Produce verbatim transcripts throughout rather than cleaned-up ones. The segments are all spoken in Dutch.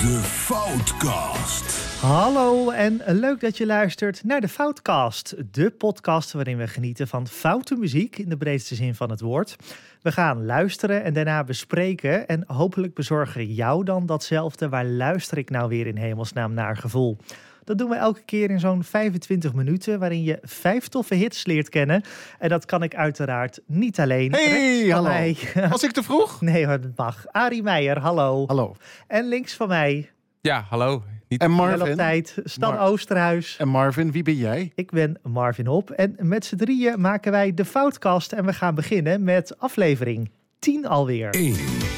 De Foutcast. Hallo en leuk dat je luistert naar de Foutcast. De podcast waarin we genieten van foute muziek in de breedste zin van het woord. We gaan luisteren en daarna bespreken en hopelijk bezorgen jou dan datzelfde. Waar luister ik nou weer in hemelsnaam naar gevoel? Dat doen we elke keer in zo'n vijfentwintig minuten, waarin je vijf toffe hits leert kennen. En dat kan ik uiteraard niet alleen. Hey, hallo. Mij. Was ik te vroeg? Nee hoor, dat mag. Arie Meijer, hallo. Hallo. En links van mij, Ja, hallo. Niet... En wel op Marvin. tijd, Stan Mar- Oosterhuis. En Marvin, wie ben jij? Ik ben Marvin Hop en met z'n drieën maken wij de Foutcast. En we gaan beginnen met aflevering tien alweer. één.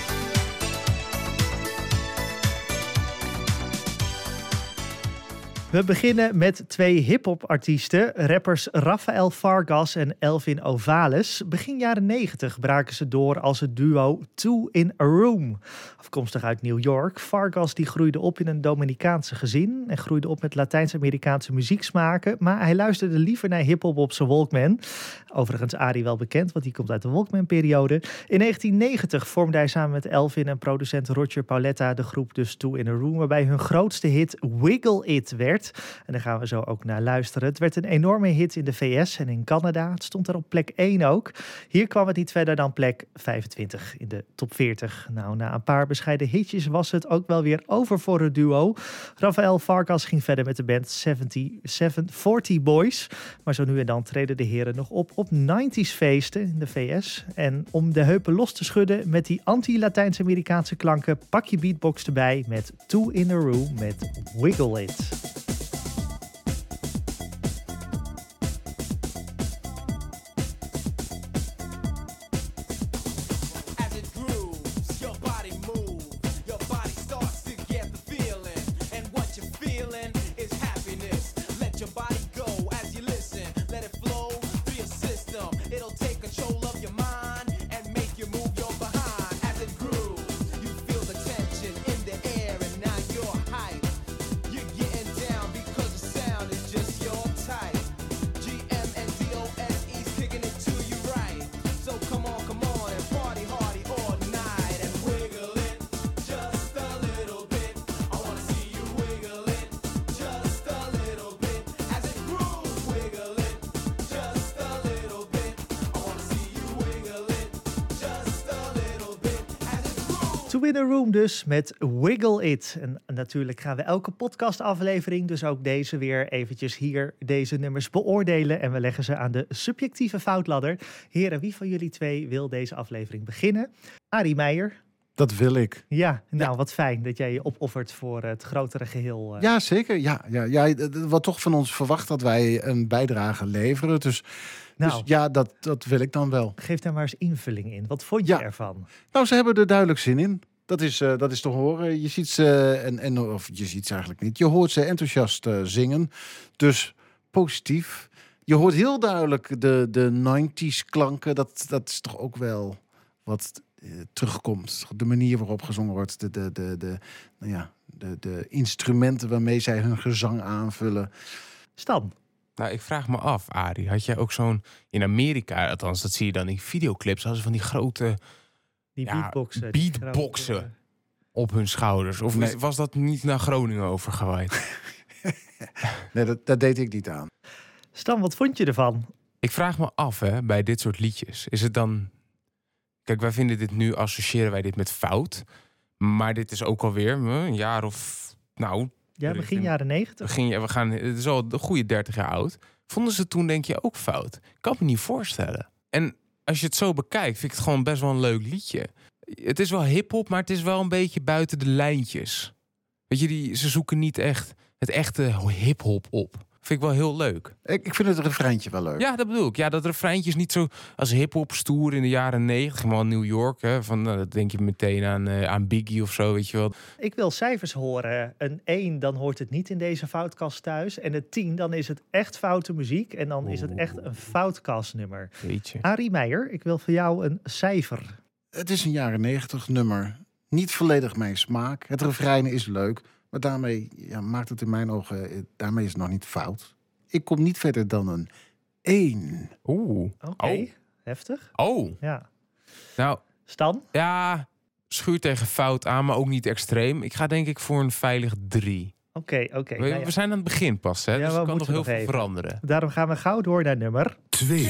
We beginnen met twee hip-hop artiesten, rappers Rafael Vargas en Elvin Ovales. Begin jaren negentig braken ze door als het duo Two in a Room. Afkomstig uit New York. Vargas die groeide op in een Dominicaanse gezin en groeide op met Latijns-Amerikaanse muzieksmaken. Maar hij luisterde liever naar hip-hop op zijn Walkman. Overigens Arie wel bekend, want die komt uit de Walkman-periode. In negentien negentig vormde hij samen met Elvin en producent Roger Pauletta de groep dus Two in a Room, waarbij hun grootste hit Wiggle It werd. En daar gaan we zo ook naar luisteren. Het werd een enorme hit in de V S en in Canada. Het stond er op plek één ook. Hier kwam het niet verder dan plek vijfentwintig in de top veertig. Nou, na een paar bescheiden hitjes was het ook wel weer over voor het duo. Rafael Vargas ging verder met de band zevenenzeventig veertig Boys. Maar zo nu en dan treden de heren nog op op nineties feesten in de V S. En om de heupen los te schudden met die anti-Latijns-Amerikaanse klanken, pak je beatbox erbij met Two in a Room met Wiggle It. Two in a Room dus met Wiggle It. En natuurlijk gaan we elke podcastaflevering, dus ook deze weer eventjes hier deze nummers beoordelen. En we leggen ze aan de subjectieve foutladder. Heren, wie van jullie twee wil deze aflevering beginnen? Arie Meijer. Dat wil ik. Ja, nou wat fijn dat jij je opoffert voor het grotere geheel. Uh. Ja, zeker. Ja, ja, ja, het wordt toch van ons verwacht dat wij een bijdrage leveren. Dus, Nou. dus ja, dat, dat wil ik dan wel. Geef daar maar eens invulling in. Wat vond je Ja. ervan? Nou, ze hebben er duidelijk zin in. Dat is, uh, dat is te horen. Je ziet ze, en, en, of je ziet ze eigenlijk niet. Je hoort ze enthousiast uh, zingen. Dus positief. Je hoort heel duidelijk de, de nineties klanken. Dat, dat is toch ook wel wat uh, terugkomt. De manier waarop gezongen wordt. De, de, de, de, nou ja, de, de instrumenten waarmee zij hun gezang aanvullen. Stan. Nou, ik vraag me af, Arie. Had jij ook zo'n... In Amerika, althans, dat zie je dan in videoclips. Hadden ze van die grote... Die Ja, beatboxen. die beatboxen. grote- op hun schouders. Of Nee. was dat niet naar Groningen overgewaaid? Nee, dat, dat deed ik niet aan. Stan, wat vond je ervan? Ik vraag me af, hè, bij dit soort liedjes. Is het dan... Kijk, wij vinden dit nu, associëren wij dit met fout. Maar dit is ook alweer een jaar of... Nou, Ja, begin jaren negentig. begin, we gaan, het is al een goede dertig jaar oud. Vonden ze toen, denk je, ook fout? Ik kan me niet voorstellen. En als je het zo bekijkt, vind ik het gewoon best wel een leuk liedje. Het is wel hiphop, maar het is wel een beetje buiten de lijntjes. Weet je, die, ze zoeken niet echt het echte hiphop op. Vind ik wel heel leuk. Ik, ik vind het refreintje wel leuk. Ja, dat bedoel ik. Ja, dat refreintje is niet zo als hiphop stoer in de jaren negentig. Maar New York, hè, van, nou, dat denk je meteen aan, uh, aan Biggie of zo, weet je wel. Ik wil cijfers horen. Een één, dan hoort het niet in deze foutkast thuis. En een tien, dan is het echt foute muziek. En dan is het echt een foutkastnummer. Weet je. Arie Meijer, ik wil voor jou een cijfer. Het is een jaren negentig nummer. Niet volledig mijn smaak. Het refrein is leuk. Maar daarmee ja, maakt het in mijn ogen... Daarmee is het nog niet fout. Ik kom niet verder dan een één. Oeh. Oké, Oh. heftig. Oh. Ja. Nou, Stan? ja... schuurt tegen fout aan, maar ook niet extreem. Ik ga denk ik voor een veilig drie. Oké, oké. Okay, we, nou ja. we zijn aan het begin pas, hè? Ja, dus er kan nog heel nog veel even. veranderen. Daarom gaan we gauw door naar nummer twee.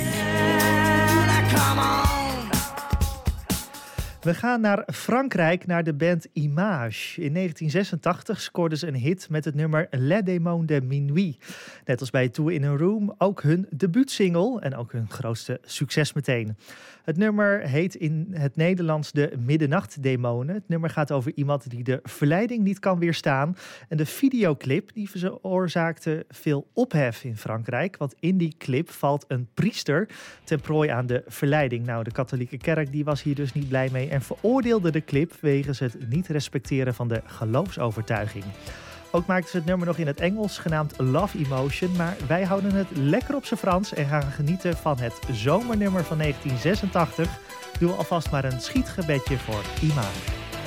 We gaan naar Frankrijk, naar de band Image. In negentien zesentachtig scoorden ze een hit met het nummer Les Démons de Minuit. Net als bij Two in a Room, ook hun debuutsingle en ook hun grootste succes meteen. Het nummer heet in het Nederlands de Middernachtdemonen. Het nummer gaat over iemand die de verleiding niet kan weerstaan. En de videoclip die veroorzaakte veel ophef in Frankrijk. Want in die clip valt een priester ten prooi aan de verleiding. Nou, de katholieke kerk die was hier dus niet blij mee en veroordeelde de clip wegens het niet respecteren van de geloofsovertuiging. Ook maakten ze het nummer nog in het Engels, genaamd Love Emotion. Maar wij houden het lekker op z'n Frans en gaan genieten van het zomernummer van negentien zesentachtig. Doe alvast maar een schietgebedje voor Image.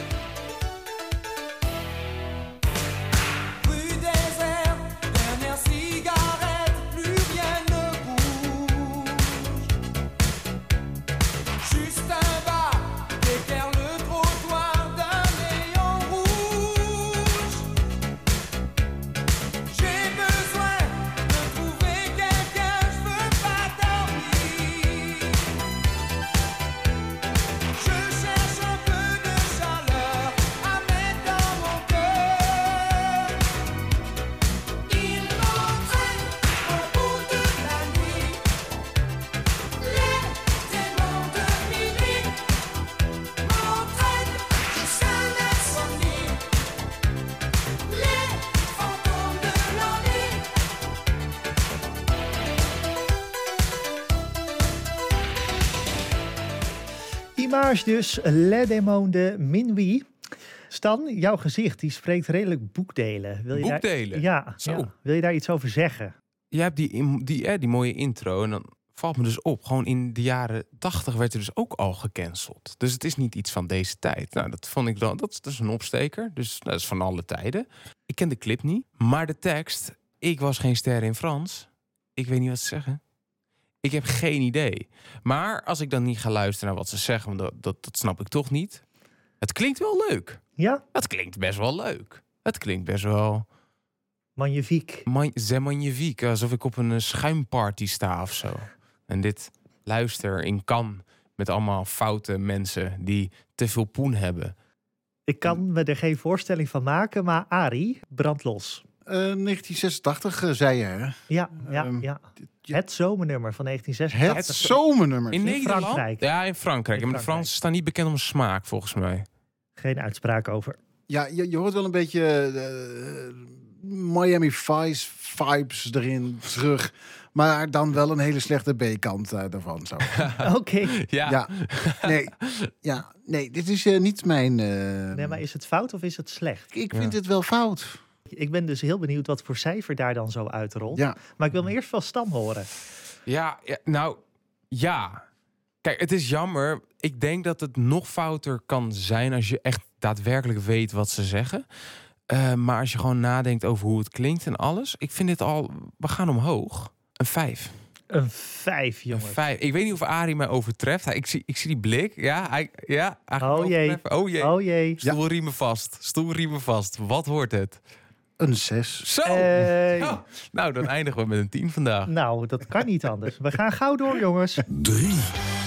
Image dus, Les Démons de Minuit. Stan, jouw gezicht die spreekt redelijk boekdelen. Wil je boekdelen? Daar, ja, Zo. ja. Wil je daar iets over zeggen? Je hebt die, die, eh, die mooie intro en dan valt me dus op. Gewoon in de jaren tachtig werd er dus ook al gecanceld. Dus het is niet iets van deze tijd. Nou, dat vond ik dan, dat is dus een opsteker. Dus dat is van alle tijden. Ik ken de clip niet, maar de tekst. Ik was geen ster in Frans. Ik weet niet wat ze zeggen. Ik heb geen idee. Maar als ik dan niet ga luisteren naar wat ze zeggen, want dat, dat, dat snap ik toch niet. Het klinkt wel leuk. Ja? Het klinkt best wel leuk. Het klinkt best wel... Magnifiek. Man, c'est magnifique. Alsof ik op een uh, schuimparty sta of zo. En dit luister in Cannes met allemaal foute mensen die te veel poen hebben. Ik kan me er geen voorstelling van maken, maar Arie, brand los. Uh, negentien zesentachtig uh, zei je, hè? Ja, ja, Um, ja. ja. Het zomernummer van negentien zesentachtig. Het zomernummer. In, In Nederland? Frankrijk. Ja, in Frankrijk. In En de Frankrijk. Fransen staan niet bekend om smaak, volgens mij. Geen uitspraak over. Ja, je, je hoort wel een beetje uh, Miami Vice vibes erin terug. Maar dan wel een hele slechte B-kant uh, daarvan. Zo. Oké. Ja. Ja, nee, ja, nee, dit is uh, niet mijn... Uh, Nee, maar is het fout of is het slecht? Ik vind Ja. het wel fout. Ik ben dus heel benieuwd wat voor cijfer daar dan zo uitrolt. Ja. Maar ik wil me eerst wel Stan horen. Ja, ja, nou, ja. Kijk, het is jammer. Ik denk dat het nog fouter kan zijn als je echt daadwerkelijk weet wat ze zeggen. Uh, maar als je gewoon nadenkt over hoe het klinkt en alles. Ik vind dit al, we gaan omhoog. Een vijf. Een vijf, Een jongen. vijf. Ik weet niet of Arie mij overtreft. Hij, ik, zie, ik zie die blik. Ja, hij, ja, hij gaat Oh jee. overtreffen. Oh jee. Oh jee. Stoelriemen vast. Stoelriemen vast. Wat wordt het? Een zes. Zo. Hey. Oh, nou, dan eindigen we met een tien vandaag. Nou, dat kan niet anders. We gaan gauw door, jongens. drie.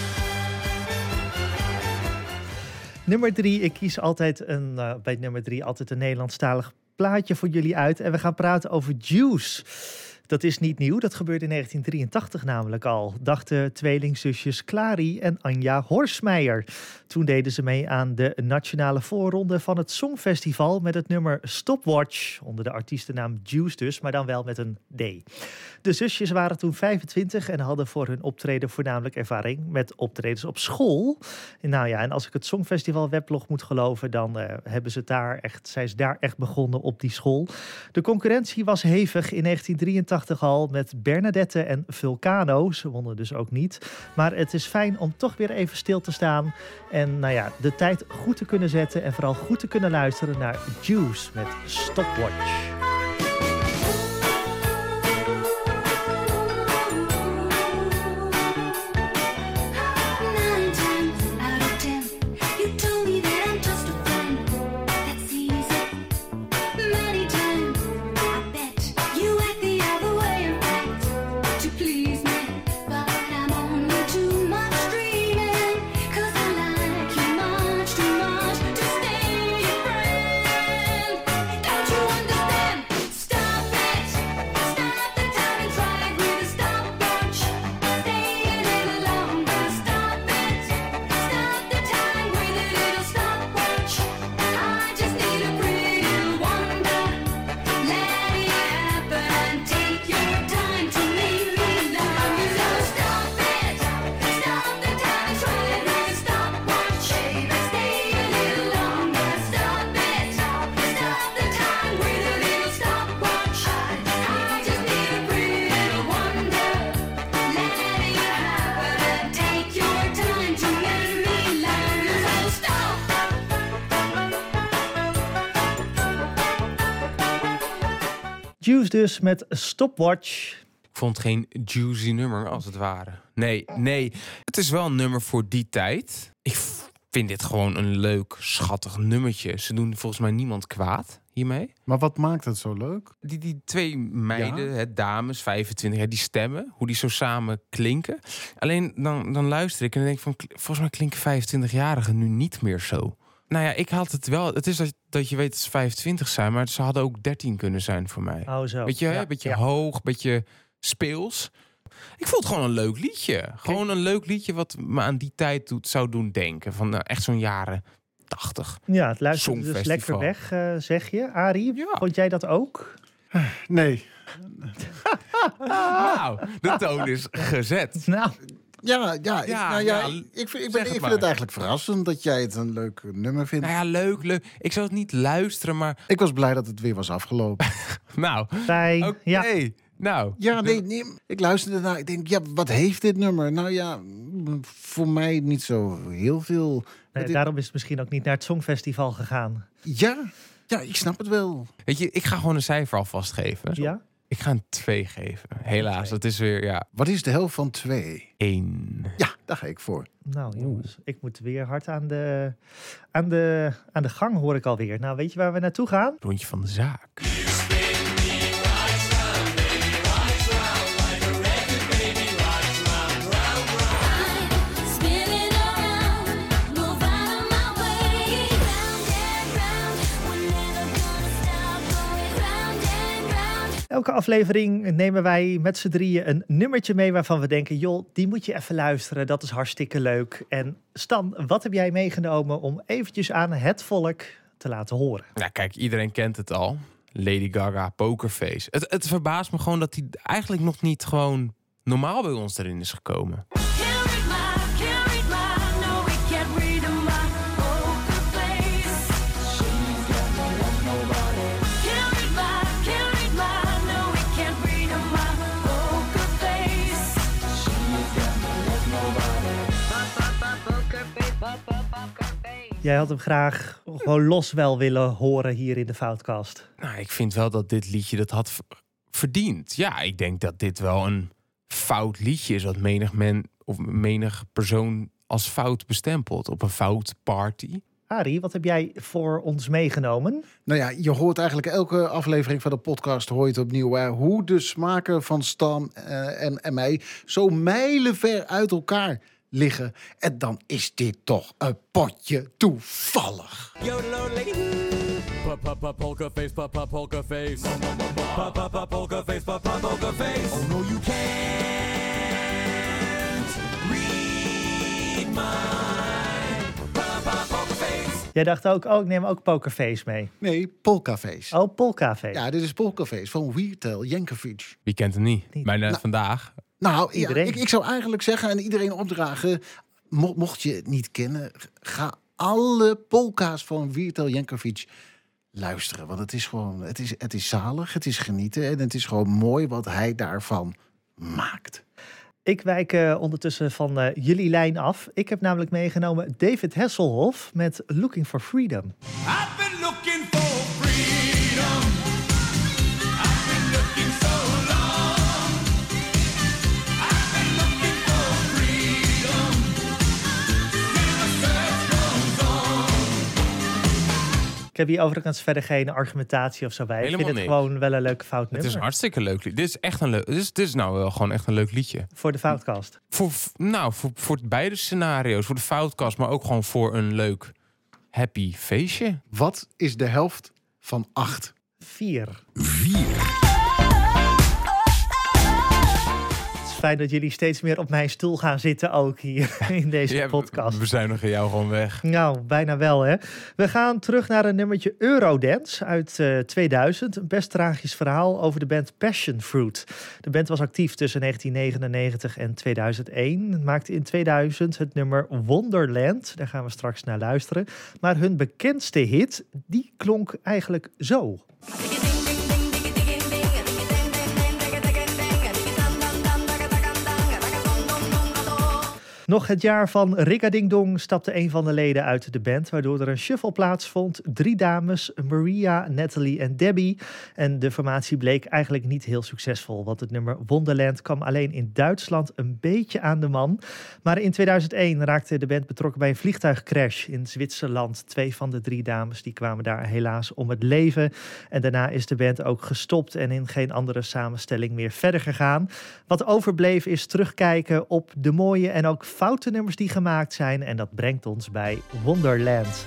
Nummer drie. Ik kies altijd een, uh, bij nummer drie altijd een Nederlandstalig plaatje voor jullie uit. En we gaan praten over Juice. Dat is niet nieuw, dat gebeurde in negentien drieëntachtig namelijk al. Dachten tweelingzusjes Clary en Anja Horsmeijer. Toen deden ze mee aan de nationale voorronde van het Songfestival met het nummer Stopwatch. Onder de artiestennaam Juice dus, maar dan wel met een D. De zusjes waren toen vijfentwintig en hadden voor hun optreden voornamelijk ervaring met optredens op school. En nou ja, en als ik het Songfestival weblog moet geloven, dan uh, hebben ze daar echt, zijn ze daar echt begonnen op die school. De concurrentie was hevig in negentien drieëntachtig al met Bernadette en Vulcano. Ze wonnen dus ook niet. Maar het is fijn om toch weer even stil te staan en nou ja, de tijd goed te kunnen zetten en vooral goed te kunnen luisteren naar Juice met Stopwatch. Nine times out of ten, you told me that I'm just Juice dus met Stopwatch. Ik vond het geen juicy nummer, als het ware. Nee, nee. Het is wel een nummer voor die tijd. Ik vind dit gewoon een leuk, schattig nummertje. Ze doen volgens mij niemand kwaad hiermee. Maar wat maakt het zo leuk? Die, die twee meiden, Ja? hè, dames, vijfentwintig, hè, die stemmen, hoe die zo samen klinken. Alleen dan, dan luister ik en dan denk ik van, volgens mij klinken vijfentwintigjarigen nu niet meer zo. Nou ja, ik had het wel. Het is dat, dat je weet dat ze vijfentwintig zijn, maar ze hadden ook dertien kunnen zijn voor mij. Oh zo. Beetje, hè, Ja, beetje ja. hoog, beetje speels. Ik vond het gewoon een leuk liedje. Gewoon een leuk liedje wat me aan die tijd doet, zou doen denken. Van nou, echt zo'n jaren tachtig. Ja, het luistert dus Songfestival. lekker weg, uh, zeg je. Arie, Ja. vond jij dat ook? Nee. Nou, de toon is gezet. Nou, Ja, ja, ik, Ja, nou ja, ja, ik, ik, vind, ik, zeg ben, het ik vind maar. het eigenlijk verrassend dat jij het een leuk nummer vindt. Nou ja, leuk, leuk. Ik zou het niet luisteren, maar... Ik was blij dat het weer was afgelopen. Nou, fijn. oké. Ja. Nou, Ja, nee, nee, ik luisterde naar. Ik denk, ja, wat heeft dit nummer? Nou ja, voor mij niet zo heel veel. Nee, Dit- daarom is het misschien ook niet naar het Songfestival gegaan. Ja, ja, ik snap het wel. weet je, ik ga gewoon een cijfer alvast geven. Ja? Ik ga een twee geven. Helaas, het is weer, ja, Wat is de helft van twee? één. Ja, daar ga ik voor. Nou jongens, ik moet weer hard aan de, aan, de, aan de gang, hoor ik alweer. Nou, weet je waar we naartoe gaan? Rondje van de zaak. Spinning around, move out of my way. Round and round, we're never gonna stop going round and round. Elke aflevering nemen wij met z'n drieën een nummertje mee waarvan we denken, joh, die moet je even luisteren. Dat is hartstikke leuk. En Stan, wat heb jij meegenomen om eventjes aan het volk te laten horen? Nou, kijk, iedereen kent het al. Lady Gaga, Pokerface. Het, het verbaast me gewoon dat hij eigenlijk nog niet gewoon normaal bij ons erin is gekomen. Can't read my, can't read my, no, we can't read my poker face. Can't read my, can't read my, no, we can't read my poker face. Poker face, poker face. Jij had hem graag gewoon los wel willen horen hier in de Foutcast. Nou, ik vind wel dat dit liedje dat had v- verdiend. Ja, ik denk dat dit wel een fout liedje is wat menig men of menig persoon als fout bestempelt op een fout party. Arie, wat heb jij voor ons meegenomen? Nou ja, je hoort eigenlijk elke aflevering van de podcast hoor je het opnieuw. Hè, hoe de smaken van Stan eh, en, en mij zo mijlenver uit elkaar liggen. En dan is dit toch een potje toevallig. Polka face, papa polka face. Papa polka face, papa polka face. Oh no, you can't read my papa polka face. Jij dacht ook, oh, ik neem ook Pokerface mee. Nee, Polkaface. Oh, Polkaface. Ja, dit is Polkaface van Wiertel Jankovic. Wie kent hem niet? Niet. Bijna Nou, vandaag. Nou, ja, Iedereen. ik, ik zou eigenlijk zeggen en iedereen opdragen, mo- mocht je het niet kennen, ga alle polka's van Wiertel Jankovic luisteren. Want het is gewoon, het is, het is zalig, het is genieten en het is gewoon mooi wat hij daarvan maakt. Ik wijk eh, ondertussen van eh, jullie lijn af. Ik heb namelijk meegenomen David Hasselhoff met Looking for Freedom. I've been looking for freedom. I've been looking so long. I've been looking for freedom. Still the search goes on. Ik heb hier overigens verder geen argumentatie of zo bij. Helemaal ik vind het niks. gewoon wel een leuk fout Het nummer. is een hartstikke leuk liedje. Dit is echt een leuk. Dit is, dit is nou wel gewoon echt een leuk liedje. Voor de Foutcast. Voor, nou, voor, voor beide scenario's. Voor de foutcast, maar ook gewoon voor een leuk happy feestje. Wat is de helft van acht? Vier. Vier. Het is fijn dat jullie steeds meer op mijn stoel gaan zitten ook hier in deze Ja, podcast. We zijn nog in jou gewoon weg. Nou, bijna wel hè. We gaan terug naar een nummertje Eurodance uit eh, tweeduizend. Een best tragisch verhaal over de band Passion Fruit. De band was actief tussen negentien negenennegentig en tweeduizend één. Maakte in tweeduizend het nummer Wonderland. Daar gaan we straks naar luisteren. Maar hun bekendste hit, die klonk eigenlijk zo. Nog het jaar van Rikading Dong stapte een van de leden uit de band, waardoor er een shuffle plaatsvond. Drie dames, Maria, Natalie en Debbie. En de formatie bleek eigenlijk niet heel succesvol, want het nummer Wonderland kwam alleen in Duitsland een beetje aan de man. Maar in tweeduizend één raakte de band betrokken bij een vliegtuigcrash in Zwitserland. Twee van de drie dames die kwamen daar helaas om het leven. En daarna is de band ook gestopt en in geen andere samenstelling meer verder gegaan. Wat overbleef is terugkijken op de mooie en ook foute nummers die gemaakt zijn. En dat brengt ons bij Wonderland.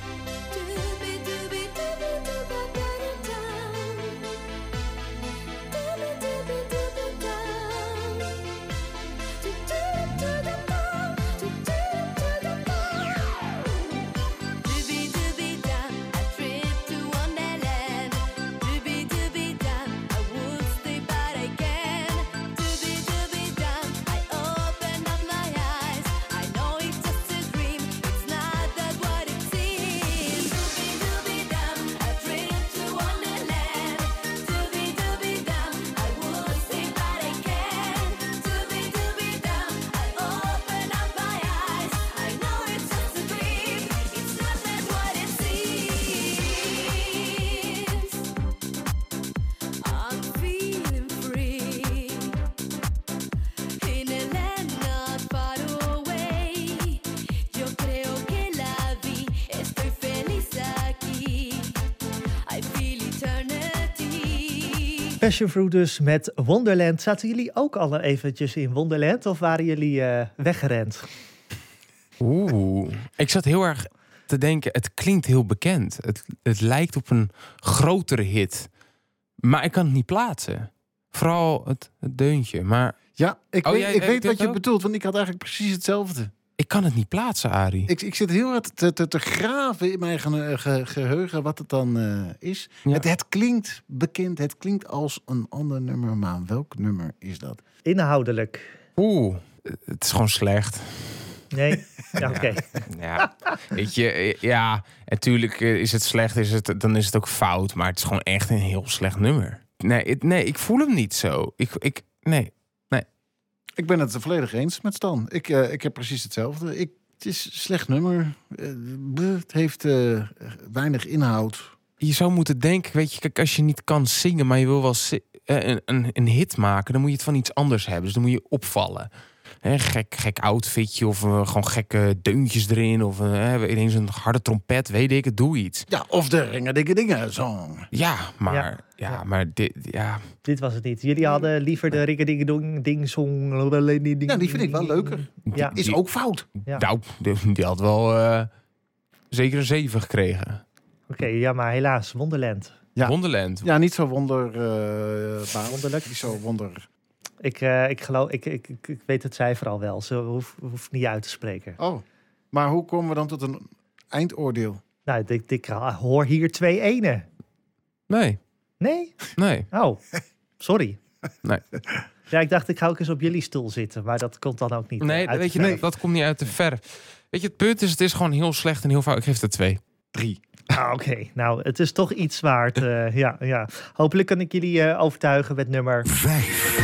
Passion Fruit dus met Wonderland. Zaten jullie ook al eventjes in Wonderland of waren jullie uh, weggerend? Oeh, ik zat heel erg te denken, het klinkt heel bekend. Het, het lijkt op een grotere hit. Maar ik kan het niet plaatsen. Vooral het, het deuntje. Maar Ja, ik Oh, weet, jij- ik jij weet dit wat je ook? bedoelt, want ik had eigenlijk precies hetzelfde. ik kan het niet plaatsen, Arie. Ik, ik zit heel hard te, te, te graven in mijn ge- ge- geheugen wat het dan eh, is. Ja. Het, het klinkt bekend, het klinkt als een ander nummer, maar welk nummer is dat? Inhoudelijk. Oeh, het is gewoon slecht. Nee? Ja, oké. Ja, weet je, ja, natuurlijk is het slecht, is het, dan is het ook fout. Maar het is gewoon echt een heel slecht nummer. Nee, het, nee ik voel hem niet zo. Ik, ik, nee. Ik ben het volledig eens met Stan. Ik, eh, ik heb precies hetzelfde. Ik, het is een slecht nummer. Eh, bleh, het heeft eh, weinig inhoud. Je zou moeten denken, weet je, kijk, als je niet kan zingen, maar je wil wel zi- eh, een, een, een hit maken, dan moet je het van iets anders hebben. Dus dan moet je opvallen. Hè, gek, gek outfitje of uh, gewoon gekke deuntjes erin. Of uh, ineens een harde trompet, weet ik het, doe iets. Ja, of de ringen dikke dingen song. Ja, maar, Ja. ja, Ja. maar dit, ja. Dit was het niet. Jullie hadden liever de Rikkeding Ding Song. Ja, die vind ik wel leuker. Ja. Is Die- ook fout. Ja. Nou, die, die had wel uh, zeker een zeven gekregen. Oké, ja, maar helaas, Wonderland. Ja. Wonderland. Ja, niet zo wonderbaarlijk. Wonderlijk. Niet zo wonder... Ik, uh, ik geloof, ik, ik, ik, ik weet het cijfer al wel. Ze hoeft hoef niet uit te spreken. Oh, maar hoe komen we dan tot een eindoordeel? Nou, ik, ik hoor hier twee ene. Nee, Nee? nee. Oh, sorry. Nee. Ja, ik dacht ik ga ook eens op jullie stoel zitten, maar dat komt dan ook niet. Nee, uh, uit weet je, de dat, verf. dat komt niet uit de verf. Weet je, het punt is, het is gewoon heel slecht en heel fout. Ik geef het twee. Drie. Ah, Oké, nou, het is toch iets waard. Uh, ja, ja. Hopelijk kan ik jullie uh, overtuigen met nummer vijf.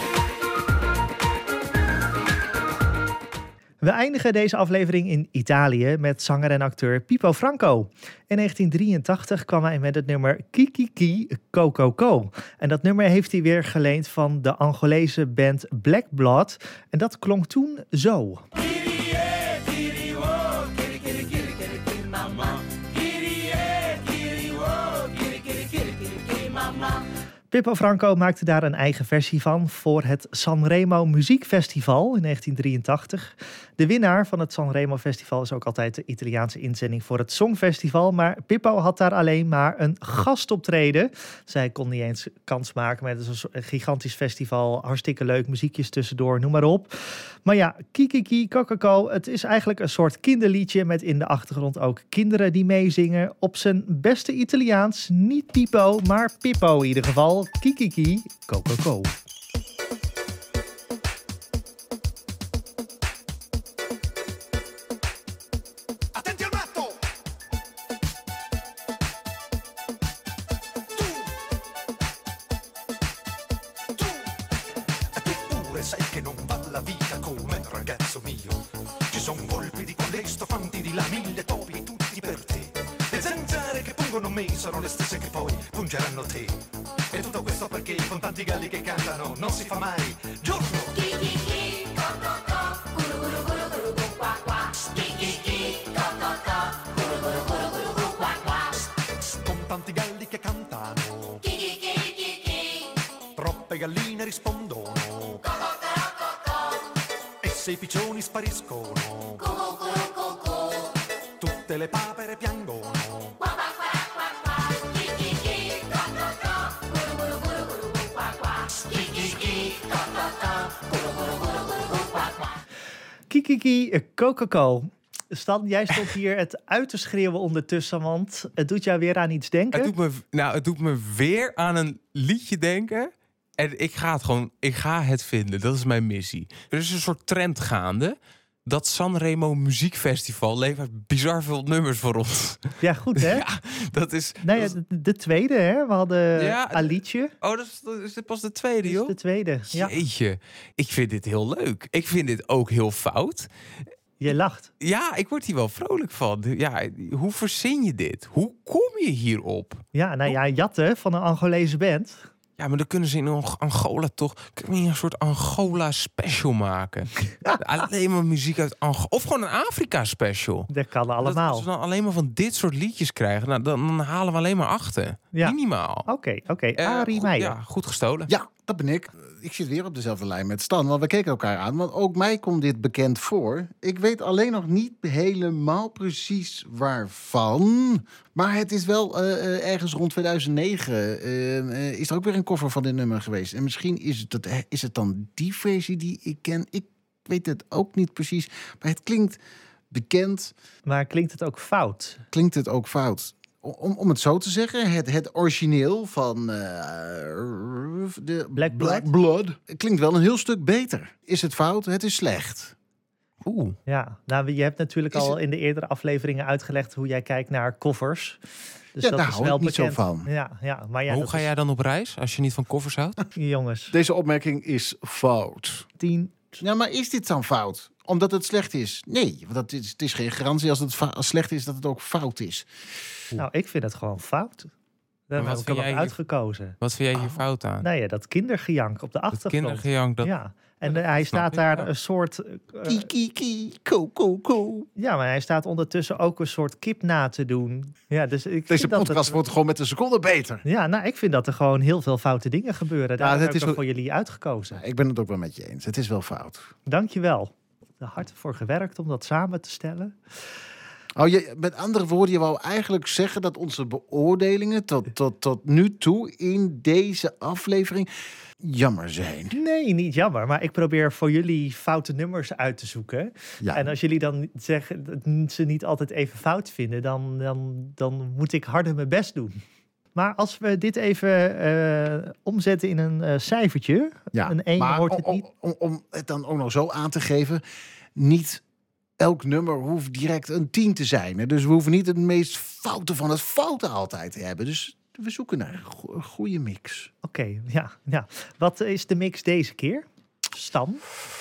We eindigen deze aflevering in Italië met zanger en acteur Pippo Franco. In negentien drieëntachtig kwam hij met het nummer Kikiki Coco Co. En dat nummer heeft hij weer geleend van de Angolese band Black Blood. En dat klonk toen zo. Pippo Franco maakte daar een eigen versie van voor het Sanremo Muziekfestival in negentien drieëntachtig. De winnaar van het Sanremo Festival is ook altijd de Italiaanse inzending voor het Songfestival. Maar Pippo had daar alleen maar een gastoptreden. Zij kon niet eens kans maken, maar het is een gigantisch festival. Hartstikke leuk, muziekjes tussendoor, noem maar op. Maar ja, Kikiki Coco, het is eigenlijk een soort kinderliedje met in de achtergrond ook kinderen die meezingen. Op zijn beste Italiaans, niet Pippo, maar Pippo in ieder geval. Kikiki Coco. Attenti al matto! Tu, tu, tu pure sai che non va la vita come ragazzo mio. Ci Godzilla, mille topi, tutti per te. Le zanzare che pungono me sono le stesse che poi pungeranno te. E tutto questo perché con tanti galli che cantano non si fa mai giorno. Chi chi chi, co co co, guru guru guru guru gu qua qua. Chi chi chi, co co co, guru guru guru guru gu qua qua. Con tanti galli che cantano, Chi chi chi chi chi, troppe galline rispondono. co co co co co, E se i piccioni spariscono, gu gu guru gu gu. tutte le papere piangono. Qua qua qua qua qua. Chi chi chi, co co co, guru guru guru guru gu qua qua. Chi chi chi, co co co, guru guru guru guru gu qua qua. Kikiki, Coca-Cola. Stan, jij stond hier het uit te schreeuwen ondertussen, want het doet jou weer aan iets denken. Het doet me, nou, het doet me weer aan een liedje denken. En ik ga het gewoon, ik ga het vinden. Dat is mijn missie. Er is een soort trend gaande. Dat Sanremo Muziekfestival levert bizar veel nummers voor ons. Ja, goed hè? Ja, dat is... Nou ja, dat is- de, de tweede hè? We hadden Ja, Alietje. oh, dat is, dat is dit pas de tweede, Dat is joh? de tweede. Ja, Jeetje, ik vind dit heel leuk. Ik vind dit ook heel fout. je lacht. Ja, ik word hier wel vrolijk van. Ja, hoe verzin je dit? Hoe kom je hierop? Ja, nou ja, jatten van een Angolese band. Ja, maar dan kunnen ze in Ang- Angola toch... Kunnen we een soort Angola special maken? Alleen maar muziek uit Angola. Of gewoon een Afrika special. Dat kan Dat, allemaal. als we dan alleen maar van dit soort liedjes krijgen... Nou, dan, dan halen we alleen maar achter. Ja. Minimaal. Oké, oké. Eh, Arie goed, Meijer. Ja, goed gestolen. Ja, dat ben ik. Ik zit weer op dezelfde lijn met Stan, want we keken elkaar aan. Want ook mij komt dit bekend voor. Ik weet alleen nog niet helemaal precies waarvan. Maar het is wel eh, eh, ergens rond tweeduizend negen eh, eh, is er ook weer een cover van dit nummer geweest. En misschien is het, dat, is het dan die versie die ik ken. Ik weet het ook niet precies. Maar het klinkt bekend. Maar klinkt het ook fout? Klinkt het ook fout? Om, om het zo te zeggen, het, het origineel van eh, de Black Blood? Blood klinkt wel een heel stuk beter. Is het fout? Het is slecht. Oeh. Ja, nou, je hebt natuurlijk Is al het- in de eerdere afleveringen uitgelegd hoe jij kijkt naar covers. Dus Ja, dat daar is hou wel ik niet zo bekend. van. Ja, ja, maar ja, Hoe dat ga is- jij dan op reis als je niet van koffers houdt? jongens, Deze opmerking is fout. tien. Ja, maar is dit dan fout? Omdat het slecht is? Nee, want dat is, het is geen garantie als het fa- als slecht is dat het ook fout is. Nou, ik vind het gewoon fout. Daar wat heb ik vind hem ook jij hier- uitgekozen. Wat vind jij hier fout aan? Nou ja, dat kindergejank op de Het achtergrond. kindergejank, dat... Ja, en eh, hij snap staat ik, daar ja. een soort... eh, Ki, ki, ko, ko, ko. ja, maar hij staat ondertussen ook een soort kip na te doen. Ja, dus ik Deze vind dat podcast het- wordt gewoon met een seconde beter. Ja, nou, ik vind dat er gewoon heel veel foute dingen gebeuren. Daar het heb ik is er wel- voor jullie uitgekozen. Ik ben het ook wel met je eens. Het is wel fout. Dankjewel. Er hard voor gewerkt om dat samen te stellen. Oh, je, met andere woorden, je wou eigenlijk zeggen dat onze beoordelingen tot, tot, tot nu toe in deze aflevering jammer zijn. Nee, niet jammer. Maar ik probeer voor jullie foute nummers uit te zoeken. Ja, En als jullie dan zeggen dat ze niet altijd even fout vinden, dan, dan, dan moet ik harder mijn best doen. Maar als we dit even eh, omzetten in een eh, cijfertje. ja. Een één maar hoort om, het om, niet. om, om het dan ook nog zo aan te geven, niet elk nummer hoeft direct een tien te zijn. Hè? Dus we hoeven niet het meest foute van het foute altijd te hebben. Dus we zoeken naar een go- een goede mix. Oké, ja, ja. Wat is de mix deze keer? Stan?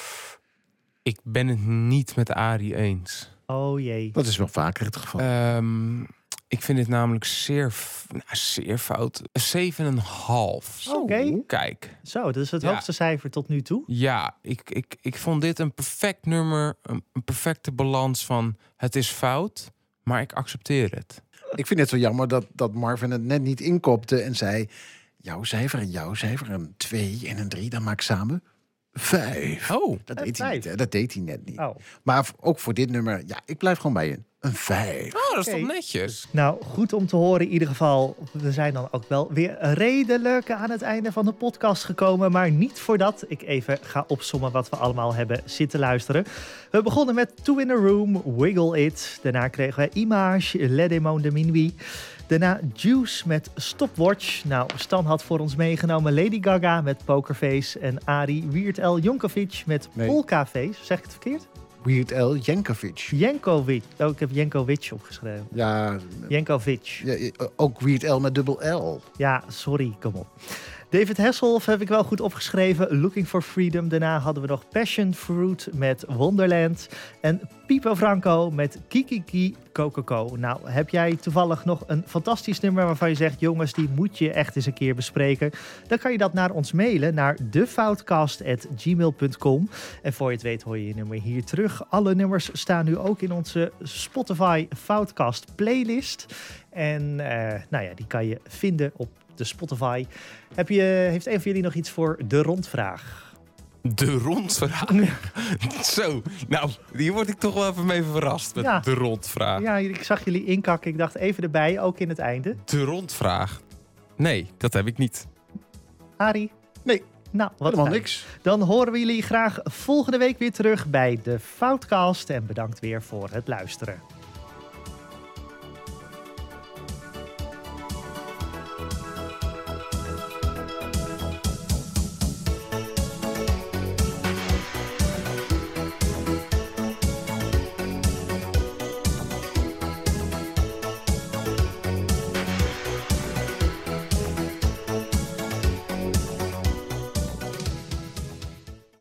Ik ben het niet met Arie eens. Oh jee. Dat is wel vaker het geval. Ehm, ik vind dit namelijk zeer, f- nou, zeer fout. zeven komma vijf. Oké. Kijk, Zo, dat is het Ja. hoogste cijfer tot nu toe. ja, ik, ik, ik vond dit een perfect nummer. Een, een perfecte balans van het is fout, maar ik accepteer het. Ik vind het zo jammer dat, dat Marvin het net niet inkopte en zei, jouw cijfer en jouw cijfer, een twee en een drie, dan maak ik samen vijf. Oh, Dat Een deed hij vijf. niet, hè? Dat deed hij net niet. Oh. Maar v- ook voor dit nummer, ja, ik blijf gewoon bij een, een vijf. oh dat is Oké. toch netjes? Nou, goed om te horen in ieder geval. We zijn dan ook wel weer redelijk aan het einde van de podcast gekomen. Maar niet voordat ik even ga opsommen wat we allemaal hebben zitten luisteren. We begonnen met Two in a Room, Wiggle It. Daarna kregen we Image, Le Démon de Minuit. Daarna Juice met Stopwatch. Nou, Stan had voor ons meegenomen Lady Gaga met Pokerface. En Arie Weird Al Jankovic met Nee. Polka Face. Zeg ik het verkeerd? Weird Al Yankovic. Jankovic. Oh, ik heb Jankovic opgeschreven. Ja, Jankovic. ja, ook Weird Al met dubbel L. Ja, sorry, kom op. David Hasselhoff heb ik wel goed opgeschreven. Looking for Freedom. Daarna hadden we nog Passion Fruit met Wonderland. En Pipo Franco met Kikiki Cococo. Nou, heb jij toevallig nog een fantastisch nummer waarvan je zegt... jongens, die moet je echt eens een keer bespreken. Dan kan je dat naar ons mailen naar de foutcast at gmail dot com. En voor je het weet hoor je je nummer hier terug. Alle nummers staan nu ook in onze Spotify Foutcast playlist. En uh, nou ja, die kan je vinden op de Spotify. Heb je, heeft een van jullie nog iets voor de rondvraag? De rondvraag? Zo, nou, hier word ik toch wel even mee verrast met Ja. de rondvraag. Ja, ik zag jullie inkakken. Ik dacht even erbij, ook in het einde. De rondvraag? Nee, dat heb ik niet. Arie? Nee, Nou, wat helemaal fijn. niks. Dan horen we jullie graag volgende week weer terug bij de Foutcast. En bedankt weer voor het luisteren.